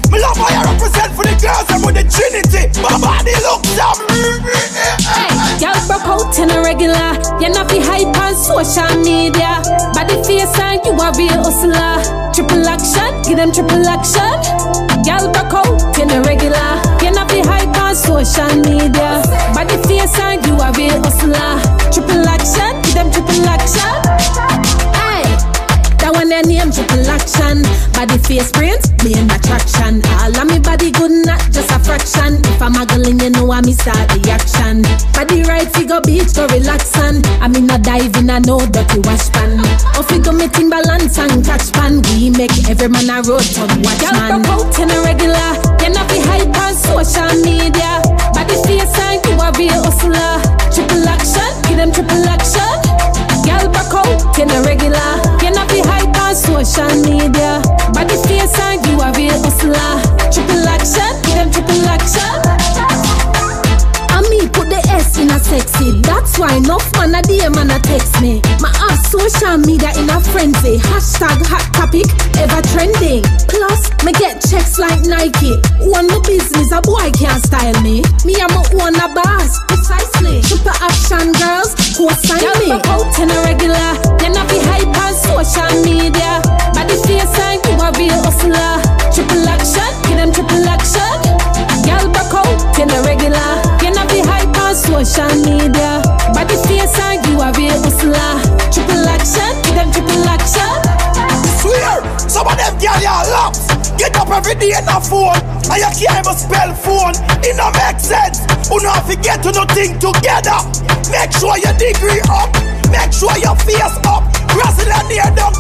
Me love how you represent for the girls and with the Trinity. My body looks up. Hey, y'all broke out in a regular. You're not be hype on social media. Body face and you a real hustler. Triple action, give them triple action. Y'all broke out in a regular. You're not be hype on social media. Body face and you a real hustler. Triple action, give them triple action. Hey, that one their name triple action. Body face print, main attraction. All of me body good, not just a fraction. If I'm muggling, you know I me start the action. Body right, figure beach, go relax and I mean not dive in a no dirty wash pan. Or figure me ting balance and catch pan. We make every man a road to watch man. Y'all broke out in a regular. You not be hype on social media. Body face and you a real hustler. Triple action, give them triple action. Y'all broke out in a regular. You not be hype on social media. Body face and you a real hustler. Triple action, give them triple action. And me put the S in a sexy. That's why enough man a DM and a text me. My ass social media in a frenzy. Hashtag hot topic, ever trending. Plus, me get checks like Nike. One my business, a boy can't style me. Me I'm a one a boss, precisely. Super action girls, co-sign me. Y'all out in a regular. You not be hype on social media. Body face and you a real hustler. Triple action, give them triple action. Y'all back out in a regular. You not be hype on social media. Body face and you a real hustler. Triple action, give them triple action. Swear, some of them girl your laps. Get up every day in a phone and you can't even spell phone. It don't make sense. You know if you get to nothing together. Make sure your degree up. Make sure your face up. Wrestle and near down